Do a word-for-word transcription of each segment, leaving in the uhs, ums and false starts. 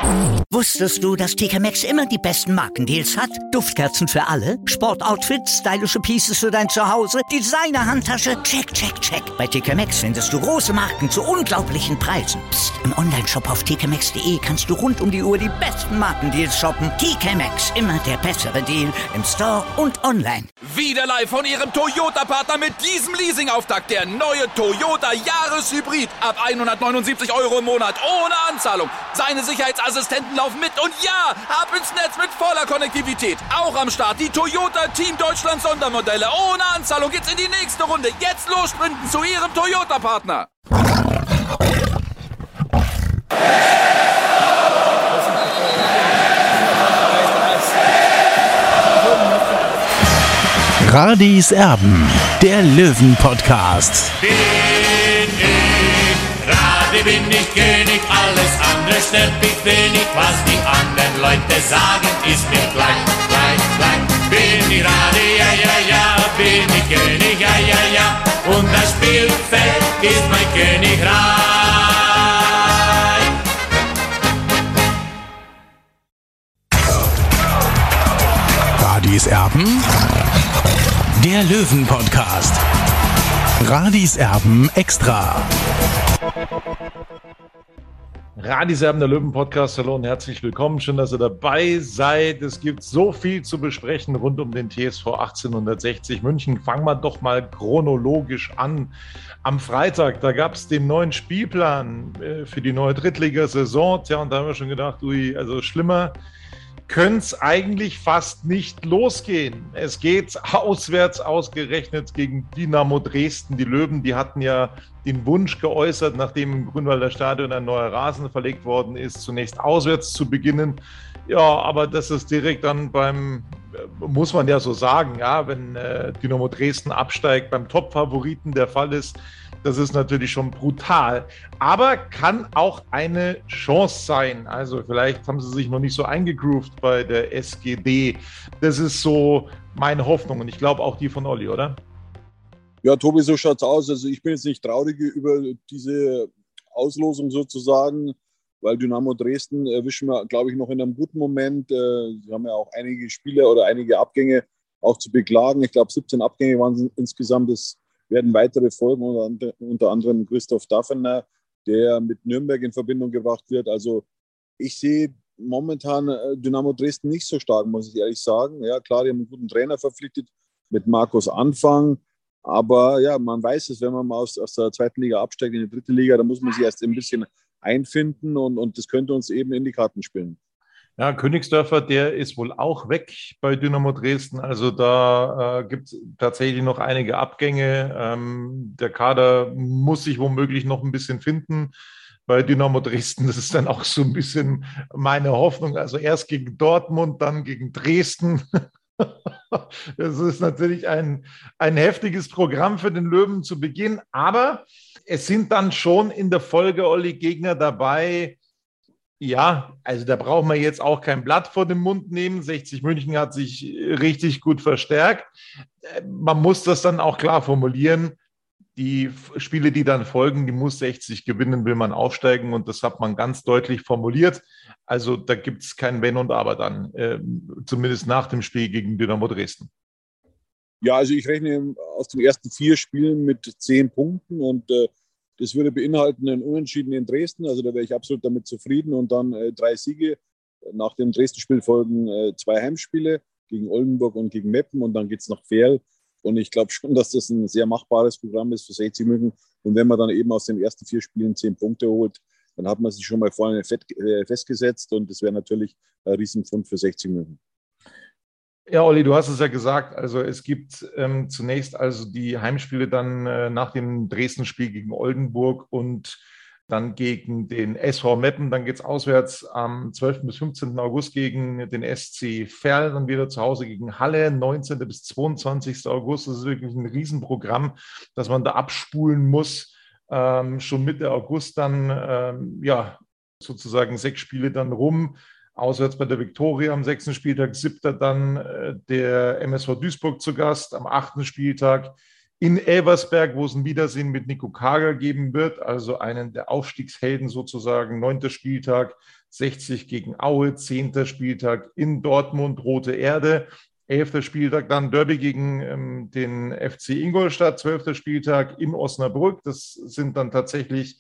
Wusstest du, dass T K Maxx immer die besten Markendeals hat? Duftkerzen für alle, Sportoutfits, stylische Pieces für dein Zuhause, Designer-Handtasche, check, check, check. Bei T K Maxx findest du große Marken zu unglaublichen Preisen. Psst. Im Onlineshop auf t k maxx punkt d e kannst du rund um die Uhr die besten Markendeals shoppen. T K Maxx, immer der bessere Deal im Store und online. Wieder live von Ihrem Toyota-Partner mit diesem Leasing-Auftakt. Der neue Toyota Jahreshybrid. Ab hundertneunundsiebzig Euro im Monat. Ohne Anzahlung. Seine Sicherheitsassistenten laufen mit. Und ja, ab ins Netz mit voller Konnektivität. Auch am Start die Toyota Team Deutschland Sondermodelle. Ohne Anzahlung geht's in die nächste Runde. Jetzt los sprinten zu Ihrem Toyota-Partner. Radis Erben, der Löwen-Podcast. Bin ich, Radi bin ich König, alles andere stört mich wenig. Was die anderen Leute sagen, ist mir gleich, gleich, gleich. Bin ich Radi, ja, ja, ja, bin ich König, ja, ja, ja. Und das Spielfeld ist mein Königreich. Radis Erben, der Löwen-Podcast. Radis Erben extra. Radis Erben, der Löwen-Podcast. Hallo und herzlich willkommen. Schön, dass ihr dabei seid. Es gibt so viel zu besprechen rund um den T S V achtzehnhundertsechzig München. Fangen wir doch mal chronologisch an. Am Freitag, da gab es den neuen Spielplan für die neue Drittligasaison. Tja, und da haben wir schon gedacht, ui, also schlimmer könnte es eigentlich fast nicht losgehen. Es geht auswärts ausgerechnet gegen Dynamo Dresden. Die Löwen, die hatten ja den Wunsch geäußert, nachdem im Grünwalder Stadion ein neuer Rasen verlegt worden ist, zunächst auswärts zu beginnen. Ja, aber das ist direkt dann beim, muss man ja so sagen, ja, wenn äh, Dynamo Dresden absteigt, beim Top-Favoriten der Fall ist, das ist natürlich schon brutal, aber kann auch eine Chance sein. Also vielleicht haben sie sich noch nicht so eingegroovt bei der S G D. Das ist so meine Hoffnung und ich glaube auch die von Olli, oder? Ja, Tobi, so schaut's aus. Also ich bin jetzt nicht traurig über diese Auslosung sozusagen, weil Dynamo Dresden erwischen wir, glaube ich, noch in einem guten Moment. Sie haben ja auch einige Spiele oder einige Abgänge auch zu beklagen. Ich glaube, siebzehn Abgänge waren es insgesamt. Das werden weitere folgen, unter, unter anderem Christoph Daffener, der mit Nürnberg in Verbindung gebracht wird. Also ich sehe momentan Dynamo Dresden nicht so stark, muss ich ehrlich sagen. Ja, klar, die haben einen guten Trainer verpflichtet mit Markus Anfang. Aber ja, man weiß es, wenn man mal aus, aus der zweiten Liga absteigt in die dritte Liga, da muss man sich erst ein bisschen einfinden und, und das könnte uns eben in die Karten spielen. Ja, Königsdörfer, der ist wohl auch weg bei Dynamo Dresden. Also da äh, gibt es tatsächlich noch einige Abgänge. Ähm, der Kader muss sich womöglich noch ein bisschen finden bei Dynamo Dresden. Das ist dann auch so ein bisschen meine Hoffnung. Also erst gegen Dortmund, dann gegen Dresden. Das ist natürlich ein, ein heftiges Programm für den Löwen zu Beginn. Aber es sind dann schon in der Folge, Olli, Gegner dabei. Ja, also da braucht man jetzt auch kein Blatt vor den Mund nehmen. sechzig München hat sich richtig gut verstärkt. Man muss das dann auch klar formulieren. Die Spiele, die dann folgen, die muss sechzig gewinnen, will man aufsteigen. Und das hat man ganz deutlich formuliert. Also da gibt es kein Wenn und Aber dann, äh, zumindest nach dem Spiel gegen Dynamo Dresden. Ja, also ich rechne aus den ersten vier Spielen mit zehn Punkten und äh, das würde beinhalten einen Unentschieden in Dresden. Also da wäre ich absolut damit zufrieden. Und dann äh, drei Siege. Nach dem Dresden-Spiel folgen äh, zwei Heimspiele gegen Oldenburg und gegen Meppen. Und dann geht es nach Verl. Und ich glaube schon, dass das ein sehr machbares Programm ist für sechzig München. Und wenn man dann eben aus den ersten vier Spielen zehn Punkte holt, dann hat man sich schon mal vorne festgesetzt. Und das wäre natürlich ein Riesenpfund für sechzig München. Ja, Olli, du hast es ja gesagt, also es gibt ähm, zunächst also die Heimspiele dann äh, nach dem Dresden-Spiel gegen Oldenburg und dann gegen den S V Meppen, dann geht es auswärts am zwölften bis fünfzehnten August gegen den S C Verl, dann wieder zu Hause gegen Halle, neunzehnten bis zweiundzwanzigsten August, das ist wirklich ein Riesenprogramm, das man da abspulen muss, ähm, schon Mitte August dann, ähm, ja, sozusagen sechs Spiele dann rum, auswärts bei der Viktoria am sechsten Spieltag, siebter dann äh, der M S V Duisburg zu Gast, am achten Spieltag in Elversberg, wo es ein Wiedersehen mit Nico Kager geben wird, also einen der Aufstiegshelden sozusagen, neunter Spieltag, sechzig gegen Aue, zehnter Spieltag in Dortmund, Rote Erde, elfter Spieltag dann Derby gegen ähm, den F C Ingolstadt, zwölfter Spieltag in Osnabrück, das sind dann tatsächlich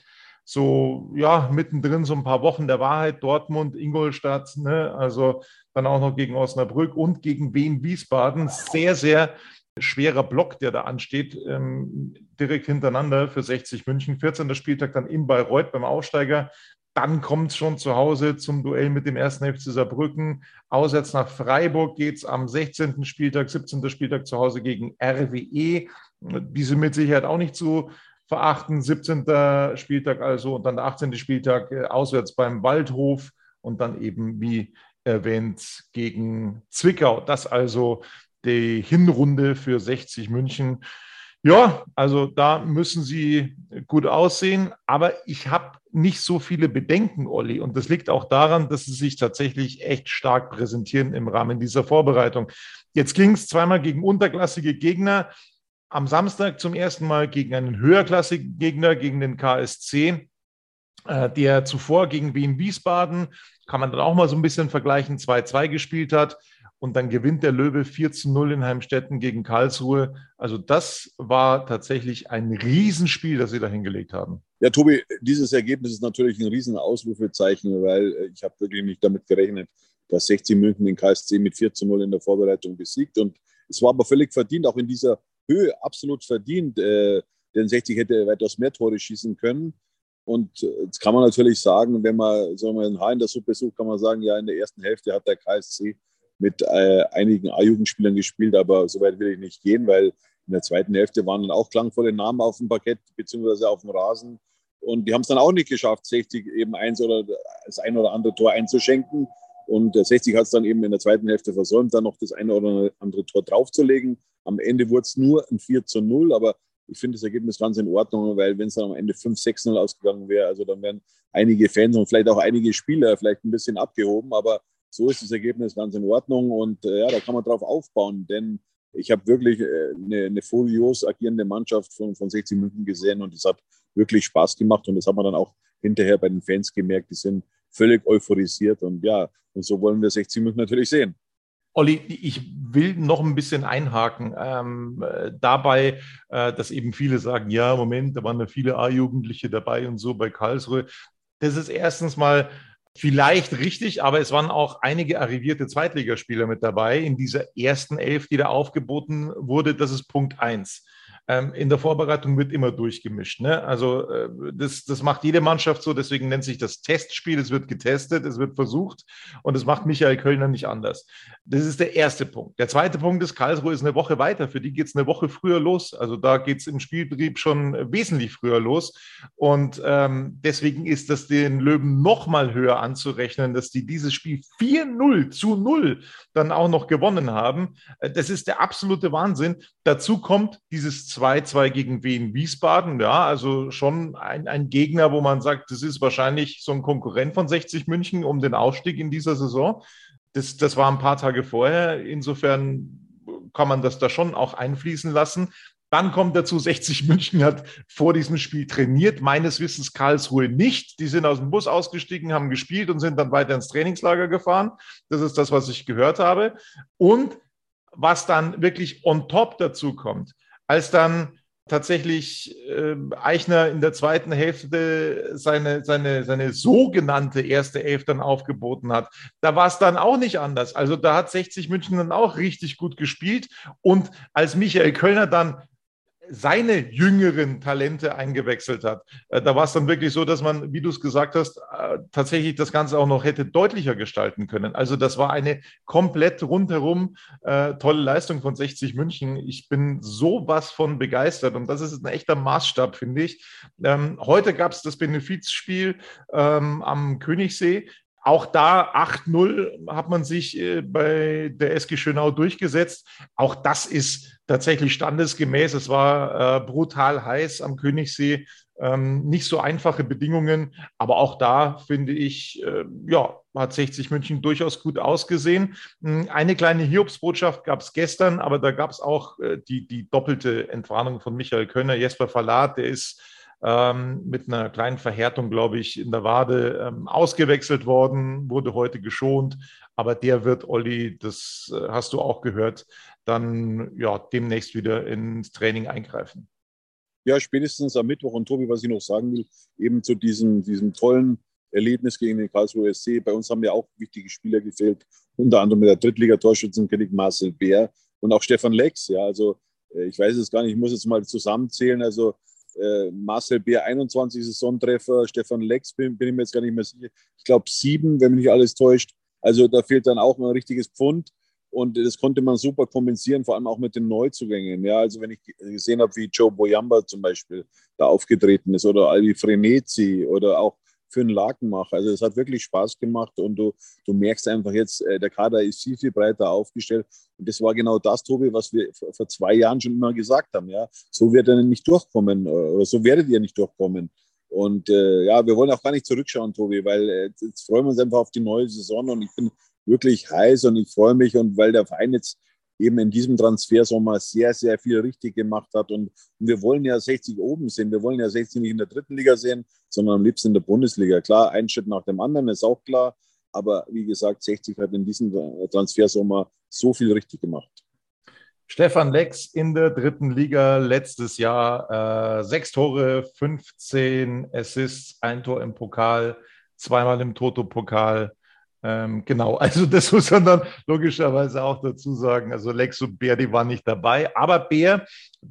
so, ja, mittendrin so ein paar Wochen der Wahrheit, Dortmund, Ingolstadt, ne? Also dann auch noch gegen Osnabrück und gegen Wien Wiesbaden, sehr, sehr schwerer Block, der da ansteht, ähm, direkt hintereinander für sechzig München. vierzehnter Spieltag dann in Bayreuth beim Aufsteiger. Dann kommt es schon zu Hause zum Duell mit dem ersten F C Saarbrücken. Auswärts nach Freiburg geht es am sechzehnten Spieltag, siebzehnten Spieltag zu Hause gegen R W E. Diese mit Sicherheit auch nicht zu verachten. siebzehnten Spieltag also und dann der achtzehnten Spieltag äh, auswärts beim Waldhof und dann eben, wie erwähnt, gegen Zwickau. Das also die Hinrunde für sechzig München. Ja, also da müssen sie gut aussehen, aber ich habe nicht so viele Bedenken, Olli, und das liegt auch daran, dass sie sich tatsächlich echt stark präsentieren im Rahmen dieser Vorbereitung. Jetzt ging es zweimal gegen unterklassige Gegner, am Samstag zum ersten Mal gegen einen höherklassigen Gegner, gegen den K S C, äh, der zuvor gegen Wien Wiesbaden, kann man dann auch mal so ein bisschen vergleichen, zwei zwei gespielt hat. Und dann gewinnt der Löwe vier zu null in Heimstetten gegen Karlsruhe. Also das war tatsächlich ein Riesenspiel, das sie da hingelegt haben. Ja, Tobi, dieses Ergebnis ist natürlich ein riesen Ausrufezeichen, weil ich habe wirklich nicht damit gerechnet, dass sechzig München den K S C mit vier zu null in der Vorbereitung besiegt. Und es war aber völlig verdient, auch in dieser Höhe absolut verdient, äh, denn sechzig hätte weitaus mehr Tore schießen können. Und jetzt kann man natürlich sagen, wenn man sagen wir, ein Haar in der Suppe sucht, kann man sagen, ja, in der ersten Hälfte hat der K S C mit äh, einigen A-Jugendspielern gespielt, aber so weit will ich nicht gehen, weil in der zweiten Hälfte waren dann auch klangvolle Namen auf dem Parkett beziehungsweise auf dem Rasen und die haben es dann auch nicht geschafft, sechzig eben eins oder das ein oder andere Tor einzuschenken und äh, sechzig hat es dann eben in der zweiten Hälfte versäumt, dann noch das eine oder andere Tor draufzulegen. Am Ende wurde es nur ein vier zu null, aber ich finde das Ergebnis ganz in Ordnung, weil wenn es dann am Ende fünf sechs null ausgegangen wäre, also dann wären einige Fans und vielleicht auch einige Spieler vielleicht ein bisschen abgehoben, aber so ist das Ergebnis ganz in Ordnung und äh, ja, da kann man drauf aufbauen, denn ich habe wirklich äh, eine, eine furios agierende Mannschaft von, von sechzig München gesehen und es hat wirklich Spaß gemacht und das hat man dann auch hinterher bei den Fans gemerkt, die sind völlig euphorisiert und ja, und so wollen wir sechzig München natürlich sehen. Olli, ich will noch ein bisschen einhaken. Ähm, äh, dabei, äh, dass eben viele sagen, ja, Moment, da waren ja viele A-Jugendliche dabei und so bei Karlsruhe. Das ist erstens mal vielleicht richtig, aber es waren auch einige arrivierte Zweitligaspieler mit dabei in dieser ersten Elf, die da aufgeboten wurde. Das ist Punkt eins. Ähm, in der Vorbereitung wird immer durchgemischt. Ne? Also äh, das, das macht jede Mannschaft so, deswegen nennt sich das Testspiel. Es wird getestet, es wird versucht und das macht Michael Kölner nicht anders. Das ist der erste Punkt. Der zweite Punkt ist, Karlsruhe ist eine Woche weiter. Für die geht es eine Woche früher los. Also da geht es im Spielbetrieb schon wesentlich früher los. Und ähm, deswegen ist das den Löwen noch mal höher anzurechnen, dass die dieses Spiel vier null zu null dann auch noch gewonnen haben. Das ist der absolute Wahnsinn. Dazu kommt dieses zwei zwei gegen Wien Wiesbaden. Ja, also schon ein, ein Gegner, wo man sagt, das ist wahrscheinlich so ein Konkurrent von sechzig München um den Aufstieg in dieser Saison. Das, das war ein paar Tage vorher. Insofern kann man das da schon auch einfließen lassen. Dann kommt dazu, sechzig München hat vor diesem Spiel trainiert, meines Wissens Karlsruhe nicht. Die sind aus dem Bus ausgestiegen, haben gespielt und sind dann weiter ins Trainingslager gefahren. Das ist das, was ich gehört habe. Und was dann wirklich on top dazu kommt, als dann tatsächlich äh, Eichner in der zweiten Hälfte seine, seine, seine sogenannte erste Elf dann aufgeboten hat, da war es dann auch nicht anders. Also da hat sechzig München dann auch richtig gut gespielt. Und als Michael Kölner dann seine jüngeren Talente eingewechselt hat, äh, da war es dann wirklich so, dass man, wie du es gesagt hast, äh, tatsächlich das Ganze auch noch hätte deutlicher gestalten können. Also das war eine komplett rundherum äh, tolle Leistung von sechzig München. Ich bin sowas von begeistert und das ist ein echter Maßstab, finde ich. Ähm, heute gab es das Benefizspiel ähm, am Königssee. Auch da acht null hat man sich äh, bei der S G Schönau durchgesetzt. Auch das ist tatsächlich standesgemäß. Es war äh, brutal heiß am Königssee. Ähm, nicht so einfache Bedingungen, aber auch da finde ich, äh, ja, hat sechzig München durchaus gut ausgesehen. Eine kleine Hiobsbotschaft gab es gestern, aber da gab es auch äh, die, die doppelte Entwarnung von Michael Kölner. Jesper Verlat, der ist ähm, mit einer kleinen Verhärtung, glaube ich, in der Wade ähm, ausgewechselt worden, wurde heute geschont, aber der wird, Olli, das äh, hast du auch gehört, dann ja demnächst wieder ins Training eingreifen. Ja, spätestens am Mittwoch. Und Tobi, was ich noch sagen will, eben zu diesem, diesem tollen Erlebnis gegen den Karlsruher S C. Bei uns haben ja auch wichtige Spieler gefehlt, unter anderem mit der Drittliga-Torschützenkönig Marcel Bär und auch Stefan Lex. Ja, also ich weiß es gar nicht, ich muss jetzt mal zusammenzählen. Also äh, Marcel Bär einundzwanzig Saisontreffer, Stefan Lex bin, bin ich mir jetzt gar nicht mehr sicher. Ich glaube sieben, wenn mich nicht alles täuscht. Also da fehlt dann auch ein richtiges Pfund. Und das konnte man super kompensieren, vor allem auch mit den Neuzugängen. Ja, also wenn ich gesehen habe, wie Joe Boyamba zum Beispiel da aufgetreten ist oder Albi Frenetzi oder auch für einen Lakenmacher. Also es hat wirklich Spaß gemacht und du, du merkst einfach jetzt, der Kader ist viel, viel breiter aufgestellt. Und das war genau das, Tobi, was wir vor zwei Jahren schon immer gesagt haben. Ja, so wird er nicht durchkommen oder so werdet ihr nicht durchkommen. Und äh, ja, wir wollen auch gar nicht zurückschauen, Tobi, weil äh, jetzt freuen wir uns einfach auf die neue Saison und ich bin wirklich heiß und ich freue mich und weil der Verein jetzt eben in diesem Transfersommer sehr, sehr viel richtig gemacht hat und wir wollen ja sechzig oben sehen, wir wollen ja sechzig nicht in der dritten Liga sehen, sondern am liebsten in der Bundesliga. Klar, ein Schritt nach dem anderen ist auch klar, aber wie gesagt, sechzig hat in diesem Transfersommer so viel richtig gemacht. Stefan Lex in der dritten Liga letztes Jahr, äh, sechs Tore, fünfzehn Assists, ein Tor im Pokal, zweimal im Toto-Pokal. Ähm, genau, also das muss man dann logischerweise auch dazu sagen. Also Lex und Bär, die waren nicht dabei. Aber Bär,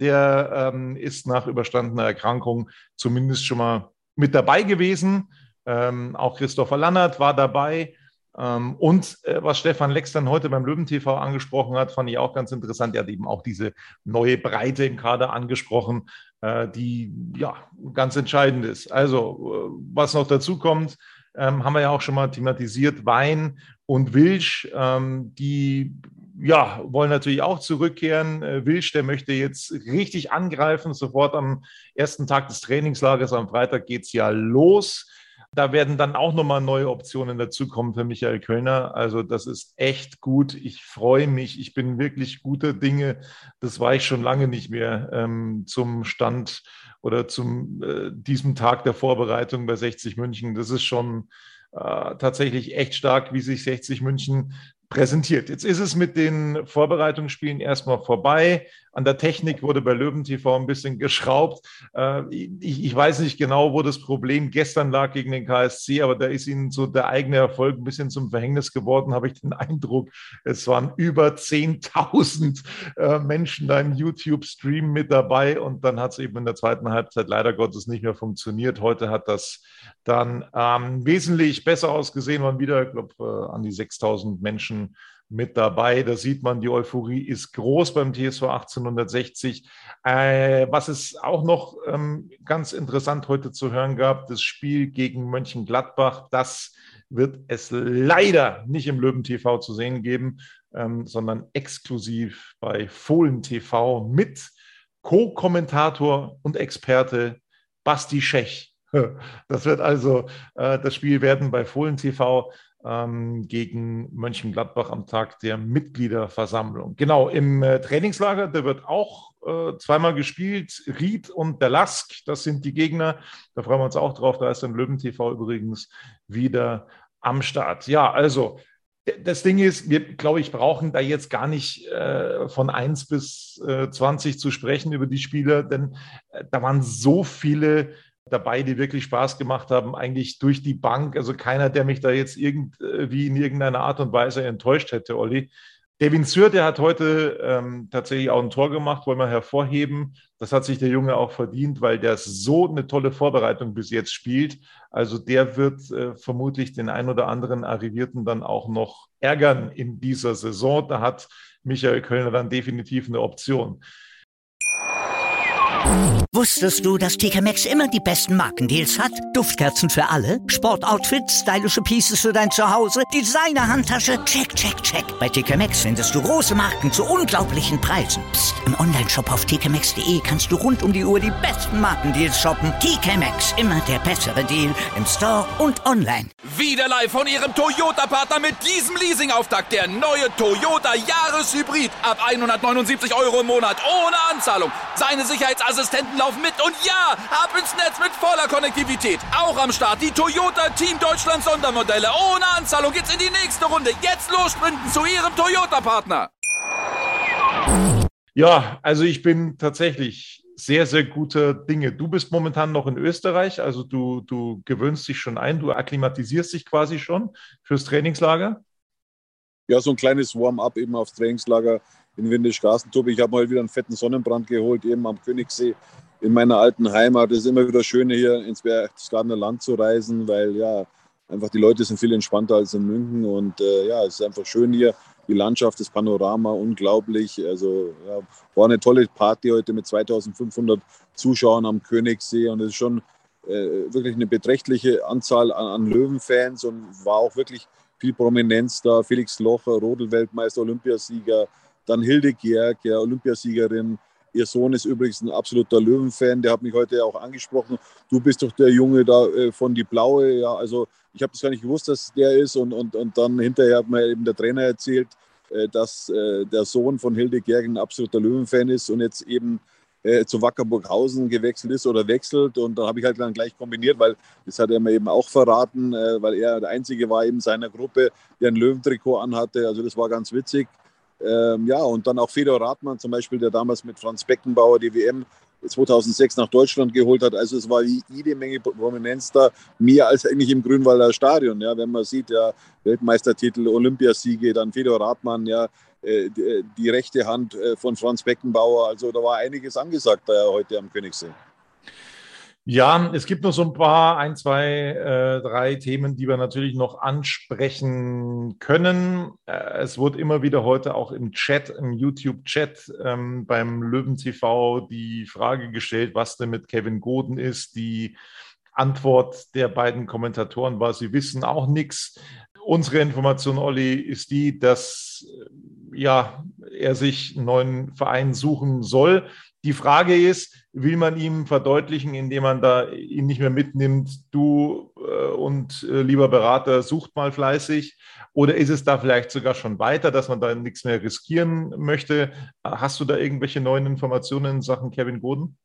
der ähm, ist nach überstandener Erkrankung zumindest schon mal mit dabei gewesen. Ähm, auch Christopher Lannert war dabei. Ähm, und äh, was Stefan Lex dann heute beim Löwen-T V angesprochen hat, fand ich auch ganz interessant. Er hat eben auch diese neue Breite im Kader angesprochen, äh, die ja ganz entscheidend ist. Also, äh, was noch dazu kommt, Ähm, haben wir ja auch schon mal thematisiert, Wein und Wilsch, ähm, die ja, wollen natürlich auch zurückkehren. Äh, Wilsch, der möchte jetzt richtig angreifen, sofort am ersten Tag des Trainingslagers, am Freitag geht es ja los. Da werden dann auch nochmal neue Optionen dazukommen für Michael Kölner. Also das ist echt gut. Ich freue mich. Ich bin wirklich guter Dinge. Das war ich schon lange nicht mehr ähm, zum Stand oder zum äh, diesem Tag der Vorbereitung bei sechzig München. Das ist schon äh, tatsächlich echt stark, wie sich sechzig München präsentiert. Jetzt ist es mit den Vorbereitungsspielen erstmal vorbei. An der Technik wurde bei Löwen-T V ein bisschen geschraubt. Ich, ich weiß nicht genau, wo das Problem gestern lag gegen den K S C, aber da ist ihnen so der eigene Erfolg ein bisschen zum Verhängnis geworden, habe ich den Eindruck. Es waren über zehntausend Menschen da im YouTube-Stream mit dabei und dann hat es eben in der zweiten Halbzeit leider Gottes nicht mehr funktioniert. Heute hat das dann ähm, wesentlich besser ausgesehen, waren wieder, ich glaube, an die sechstausend Menschen mit dabei. Da sieht man, die Euphorie ist groß beim T S V achtzehnhundertsechzig. Äh, was es auch noch ähm, ganz interessant heute zu hören gab, das Spiel gegen Mönchengladbach, das wird es leider nicht im Löwen-T V zu sehen geben, ähm, sondern exklusiv bei Fohlen-T V mit Co-Kommentator und Experte Basti Schech. Das wird also äh, das Spiel werden bei Fohlen-T V gegen Mönchengladbach am Tag der Mitgliederversammlung. Genau, im äh, Trainingslager, da wird auch äh, zweimal gespielt. Ried und der Lask, das sind die Gegner. Da freuen wir uns auch drauf. Da ist dann Löwen-T V übrigens wieder am Start. Ja, also das Ding ist, wir, glaube ich, brauchen da jetzt gar nicht äh, von eins bis zwanzig zu sprechen über die Spieler, denn äh, da waren so viele dabei, die wirklich Spaß gemacht haben, eigentlich durch die Bank. Also keiner, der mich da jetzt irgendwie in irgendeiner Art und Weise enttäuscht hätte, Olli. Devin Sür, der hat heute ähm, tatsächlich auch ein Tor gemacht, wollen wir hervorheben. Das hat sich der Junge auch verdient, weil der so eine tolle Vorbereitung bis jetzt spielt. Also der wird äh, vermutlich den ein oder anderen Arrivierten dann auch noch ärgern in dieser Saison. Da hat Michael Kölner dann definitiv eine Option. Wusstest du, dass T K Maxx immer die besten Markendeals hat? Duftkerzen für alle, Sportoutfits, stylische Pieces für dein Zuhause, Designer-Handtasche, check, check, check. Bei T K Maxx findest du große Marken zu unglaublichen Preisen. Psst. Im Onlineshop auf t k maxx punkt d e kannst du rund um die Uhr die besten Markendeals shoppen. T K Maxx, immer der bessere Deal im Store und online. Wieder live von ihrem Toyota-Partner mit diesem Leasing-Auftakt. Der neue Toyota Jahreshybrid. Ab hundertneunundsiebzig Euro im Monat ohne Anzahlung. Seine Sicherheitsassistenten laufen mit und ja, ab ins Netz mit voller Konnektivität. Auch am Start die Toyota Team Deutschland Sondermodelle. Ohne Anzahlung geht's in die nächste Runde. Jetzt los sprinten zu ihrem Toyota-Partner. Ja, also ich bin tatsächlich sehr, sehr guter Dinge. Du bist momentan noch in Österreich, also du, du gewöhnst dich schon ein, du akklimatisierst dich quasi schon fürs Trainingslager? Ja, so ein kleines Warm-up eben aufs Trainingslager in Windischgarsten. Tobi, ich habe mal wieder einen fetten Sonnenbrand geholt, eben am Königssee in meiner alten Heimat. Es ist immer wieder schön, hier ins Berchtesgadener Land zu reisen, weil ja, einfach die Leute sind viel entspannter als in München und äh, ja, es ist einfach schön hier. Die Landschaft, das Panorama, unglaublich. Also ja, war eine tolle Party heute mit zweitausendfünfhundert Zuschauern am Königssee und es ist schon äh, wirklich eine beträchtliche Anzahl an, an Löwenfans und war auch wirklich viel Prominenz da. Felix Locher, Rodel-Weltmeister, Olympiasieger, dann Hilde Gerg, ja, Olympiasiegerin. Ihr Sohn ist übrigens ein absoluter Löwenfan, der hat mich heute auch angesprochen. Du bist doch der Junge da äh, von Die Blaue. Ja, also ich habe das gar nicht gewusst, dass der ist. Und, und, und dann hinterher hat mir eben der Trainer erzählt, äh, dass äh, der Sohn von Hilde Gerg ein absoluter Löwenfan ist und jetzt eben äh, zu Wacker Burghausen gewechselt ist oder wechselt. Und dann habe ich halt dann gleich kombiniert, weil das hat er mir eben auch verraten, äh, weil er der Einzige war eben seiner Gruppe, der ein Löwentrikot anhatte. Also das war ganz witzig. Ähm, ja, und dann auch Fedor Rathmann zum Beispiel, der damals mit Franz Beckenbauer die W M zweitausendsechs nach Deutschland geholt hat. Also es war jede Menge Prominenz da, mehr als eigentlich im Grünwalder Stadion. Ja, wenn man sieht, ja, Weltmeistertitel, Olympiasiege, dann Fedor Rathmann, ja, äh, die, die rechte Hand äh, von Franz Beckenbauer. Also da war einiges angesagt da ja, heute am Königssee. Ja, es gibt noch so ein paar, ein, zwei, äh, drei Themen, die wir natürlich noch ansprechen können. Äh, es wurde immer wieder heute auch im Chat, im YouTube-Chat ähm, beim Löwen T V die Frage gestellt, was denn mit Kevin Goden ist. Die Antwort der beiden Kommentatoren war, sie wissen auch nichts. Unsere Information, Olli, ist die, dass ja, er sich einen neuen Verein suchen soll. Die Frage ist, will man ihm verdeutlichen, indem man da ihn nicht mehr mitnimmt, du äh, und äh, lieber Berater, sucht mal fleißig, oder ist es da vielleicht sogar schon weiter, dass man da nichts mehr riskieren möchte? Hast du da irgendwelche neuen Informationen in Sachen Kevin Goden?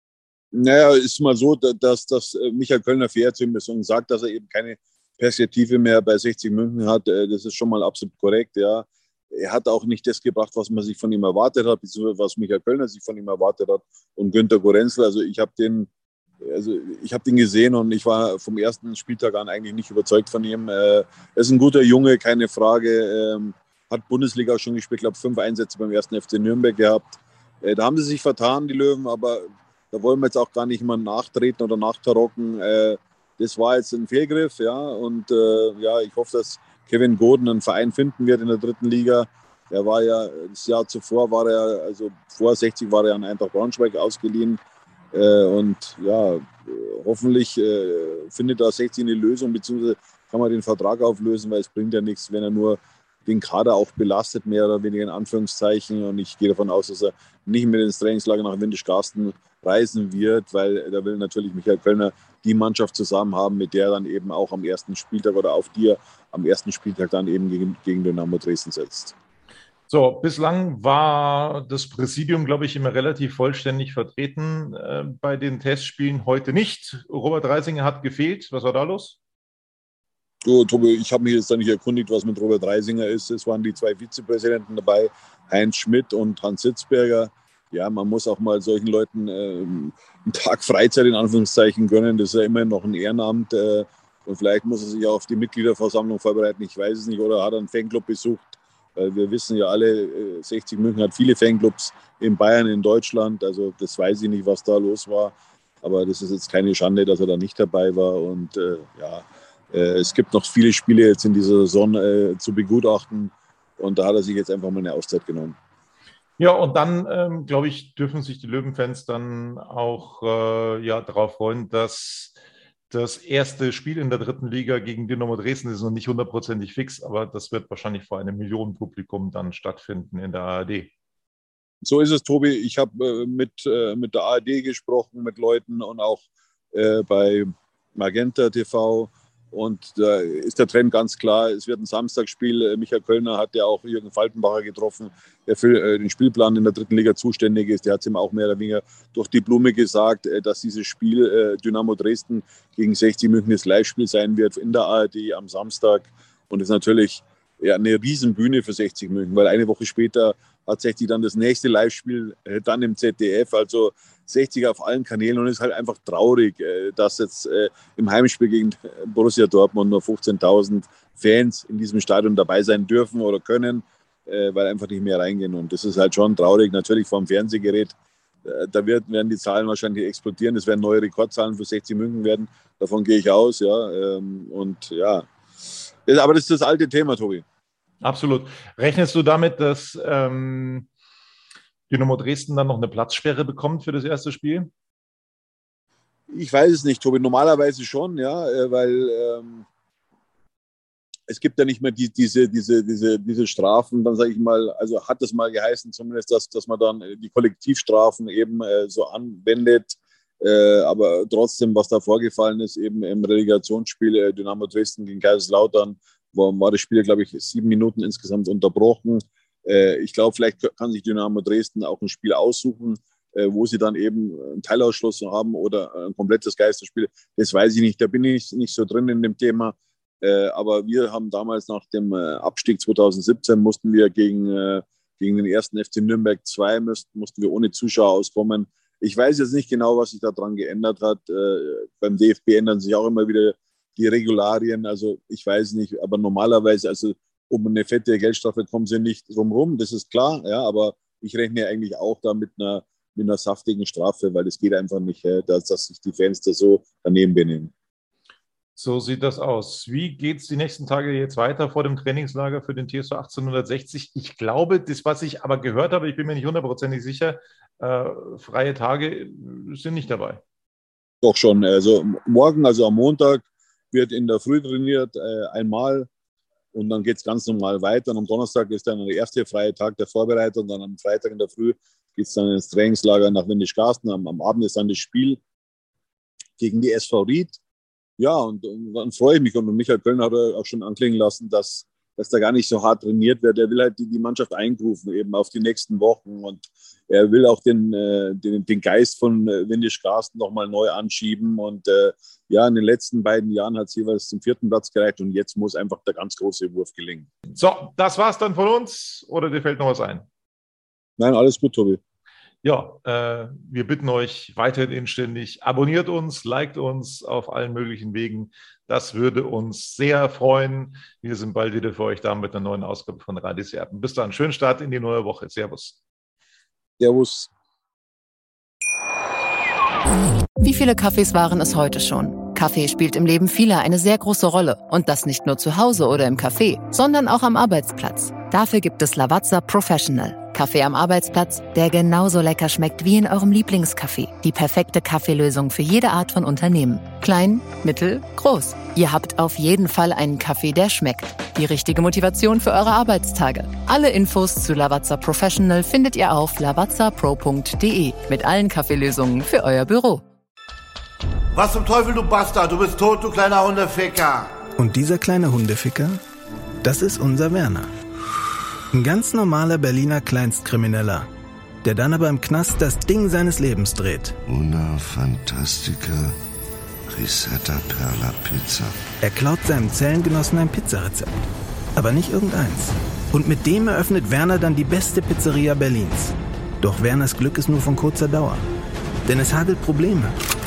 Naja, ist mal so, dass, dass Michael Kölner fair zu ihm ist und sagt, dass er eben keine Perspektive mehr bei sechzig München hat. Das ist schon mal absolut korrekt, ja. Er hat auch nicht das gebracht, was man sich von ihm erwartet hat, beziehungsweise was Michael Kölner sich von ihm erwartet hat und Günter Gorenzel. Also ich habe den, also ich habe den gesehen und ich war vom ersten Spieltag an eigentlich nicht überzeugt von ihm. Er ist ein guter Junge, keine Frage. Hat Bundesliga schon gespielt, glaube fünf Einsätze beim ersten F C Nürnberg gehabt. Da haben sie sich vertan, die Löwen, aber da wollen wir jetzt auch gar nicht mal nachtreten oder nachtarocken. Das war jetzt ein Fehlgriff, ja. Und ja, ich hoffe, dass Kevin Goden einen Verein finden wird in der dritten Liga. Er war ja, das Jahr zuvor war er, also vor sechzig war er an Eintracht Braunschweig ausgeliehen. Äh, und ja, hoffentlich äh, findet da sechzig eine Lösung, beziehungsweise kann man den Vertrag auflösen, weil es bringt ja nichts, wenn er nur den Kader auch belastet, mehr oder weniger in Anführungszeichen. Und ich gehe davon aus, dass er nicht mehr ins Trainingslager nach Windischgarsten reisen wird, weil da will natürlich Michael Kölner die Mannschaft zusammen haben, mit der er dann eben auch am ersten Spieltag oder auf die er am ersten Spieltag dann eben gegen, gegen Dynamo Dresden setzt. So, bislang war das Präsidium, glaube ich, immer relativ vollständig vertreten äh, bei den Testspielen, heute nicht. Robert Reisinger hat gefehlt. Was war da los? Du, Tobi, ich habe mich jetzt da nicht erkundigt, was mit Robert Reisinger ist. Es waren die zwei Vizepräsidenten dabei, Heinz Schmidt und Hans Sitzberger. Ja, man muss auch mal solchen Leuten äh, einen Tag Freizeit in Anführungszeichen gönnen. Das ist ja immerhin noch ein Ehrenamt. Äh, und vielleicht muss er sich auch auf die Mitgliederversammlung vorbereiten. Ich weiß es nicht. Oder hat er einen Fanclub besucht. Weil wir wissen ja alle, äh, sechzig München hat viele Fanclubs in Bayern, in Deutschland. Also das weiß ich nicht, was da los war. Aber das ist jetzt keine Schande, dass er da nicht dabei war. Und äh, ja, äh, es gibt noch viele Spiele jetzt in dieser Saison äh, zu begutachten. Und da hat er sich jetzt einfach mal eine Auszeit genommen. Ja, und dann, ähm, glaube ich, dürfen sich die Löwenfans dann auch äh, ja, darauf freuen, dass das erste Spiel in der dritten Liga gegen Dynamo Dresden ist noch nicht hundertprozentig fix, aber das wird wahrscheinlich vor einem Millionenpublikum dann stattfinden in der A R D. So ist es, Tobi. Ich habe äh, mit, äh, mit der A R D gesprochen, mit Leuten und auch äh, bei Magenta T V. Und da ist der Trend ganz klar. Es wird ein Samstagsspiel. Michael Kölner hat ja auch Jürgen Faltenbacher getroffen, der für äh, den Spielplan in der dritten Liga zuständig ist. Der hat es ihm auch mehr oder weniger durch die Blume gesagt, äh, dass dieses Spiel äh, Dynamo Dresden gegen sechzig München das Live-Spiel sein wird in der A R D am Samstag. Und das ist natürlich ja, eine Riesenbühne für sechzig München, weil eine Woche später hat sechzig dann das nächste Live-Spiel äh, dann im Z D F, also sechzig auf allen Kanälen, und es ist halt einfach traurig, äh, dass jetzt äh, im Heimspiel gegen Borussia Dortmund nur fünfzehntausend Fans in diesem Stadion dabei sein dürfen oder können, äh, weil einfach nicht mehr reingehen, und das ist halt schon traurig. Natürlich vom Fernsehgerät, äh, da wird, werden die Zahlen wahrscheinlich explodieren, es werden neue Rekordzahlen für sechzig München werden, davon gehe ich aus, ja, ähm, und ja, aber das ist das alte Thema, Tobi. Absolut. Rechnest du damit, dass ähm, Dynamo Dresden dann noch eine Platzsperre bekommt für das erste Spiel? Ich weiß es nicht, Tobi. Normalerweise schon, ja, weil ähm, es gibt ja nicht mehr die, diese, diese, diese, diese Strafen. Dann sage ich mal, also hat es mal geheißen zumindest, dass, dass man dann die Kollektivstrafen eben äh, so anwendet. Äh, aber trotzdem, was da vorgefallen ist, eben im Relegationsspiel äh, Dynamo Dresden gegen Kaiserslautern, war, war das Spiel, glaube ich, sieben Minuten insgesamt unterbrochen. Äh, ich glaube, vielleicht kann sich Dynamo Dresden auch ein Spiel aussuchen, äh, wo sie dann eben einen Teilausschluss haben oder ein komplettes Geisterspiel. Das weiß ich nicht, da bin ich nicht so drin in dem Thema. Äh, aber wir haben damals nach dem äh, Abstieg zweitausendsiebzehn mussten wir gegen, äh, gegen den ersten F C Nürnberg zwei, mussten, mussten wir ohne Zuschauer auskommen. Ich weiß jetzt nicht genau, was sich daran geändert hat. Äh, beim D F B ändern sich auch immer wieder die Regularien. Also ich weiß nicht, aber normalerweise, also um eine fette Geldstrafe kommen sie nicht drumherum, das ist klar. Ja, aber ich rechne eigentlich auch da mit einer, mit einer saftigen Strafe, weil es geht einfach nicht, dass, dass sich die Fans da so daneben benehmen. So sieht das aus. Wie geht es die nächsten Tage jetzt weiter vor dem Trainingslager für den T S V achtzehnhundertsechzig? Ich glaube, das, was ich aber gehört habe, ich bin mir nicht hundertprozentig sicher, äh, freie Tage sind nicht dabei. Doch schon. Also morgen, also am Montag, wird in der Früh trainiert, äh, einmal, und dann geht es ganz normal weiter. Und am Donnerstag ist dann der erste freie Tag der Vorbereitung, und dann am Freitag in der Früh geht es dann ins Trainingslager nach Windischgarsten. Am, am Abend ist dann das Spiel gegen die S V Ried. Ja, und, und dann freue ich mich. Und Michael Kölner hat auch schon anklingen lassen, dass, dass da gar nicht so hart trainiert wird. Er will halt die, die Mannschaft eingrufen, eben auf die nächsten Wochen. Und er will auch den, äh, den, den Geist von äh, Windischgarsten nochmal neu anschieben. Und äh, ja, in den letzten beiden Jahren hat es jeweils zum vierten Platz gereicht. Und jetzt muss einfach der ganz große Wurf gelingen. So, das war's dann von uns. Oder dir fällt noch was ein? Nein, alles gut, Tobi. Ja, äh, wir bitten euch weiterhin inständig, abonniert uns, liked uns auf allen möglichen Wegen. Das würde uns sehr freuen. Wir sind bald wieder für euch da mit einer neuen Ausgabe von Radies Erben. Bis dann, schönen Start in die neue Woche. Servus. Servus. Wie viele Kaffees waren es heute schon? Kaffee spielt im Leben vieler eine sehr große Rolle. Und das nicht nur zu Hause oder im Café, sondern auch am Arbeitsplatz. Dafür gibt es Lavazza Professional. Kaffee am Arbeitsplatz, der genauso lecker schmeckt wie in eurem Lieblingscafé. Die perfekte Kaffeelösung für jede Art von Unternehmen. Klein, mittel, groß. Ihr habt auf jeden Fall einen Kaffee, der schmeckt. Die richtige Motivation für eure Arbeitstage. Alle Infos zu Lavazza Professional findet ihr auf lavazza pro punkt de mit allen Kaffeelösungen für euer Büro. Was zum Teufel, du Bastard? Du bist tot, du kleiner Hundeficker. Und dieser kleine Hundeficker, das ist unser Werner. Ein ganz normaler Berliner Kleinstkrimineller, der dann aber im Knast das Ding seines Lebens dreht. Una Fantastica Risetta Perla Pizza. Er klaut seinem Zellengenossen ein Pizzarezept, aber nicht irgendeins. Und mit dem eröffnet Werner dann die beste Pizzeria Berlins. Doch Werners Glück ist nur von kurzer Dauer, denn es hagelt Probleme.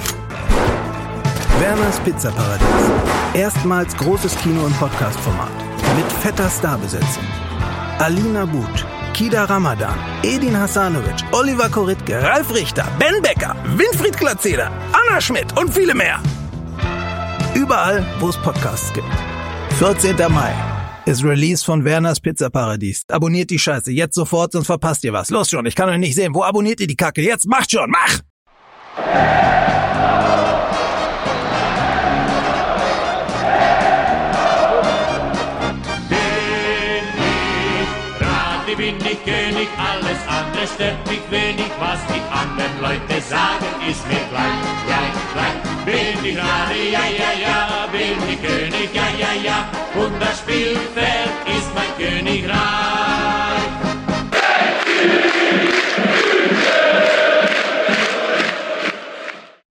Werners Pizzaparadies. Erstmals großes Kino- und Podcast-Format. Mit fetter Starbesetzung. Alina But, Kida Ramadan, Edin Hasanovic, Oliver Koritke, Ralf Richter, Ben Becker, Winfried Glatzeder, Anna Schmidt und viele mehr. Überall, wo es Podcasts gibt. vierzehnten Mai. ist Release von Werners Pizzaparadies. Abonniert die Scheiße jetzt sofort, sonst verpasst ihr was. Los schon, ich kann euch nicht sehen. Wo abonniert ihr die Kacke? Jetzt macht schon, mach! Bin ich König, alles andere stört mich wenig, was die anderen Leute sagen, ist mir gleich, gleich, gleich. Bin ich gerade, ja, ja, ja, bin ich König, ja, ja, ja, und das Spielfeld ist mein Königreich.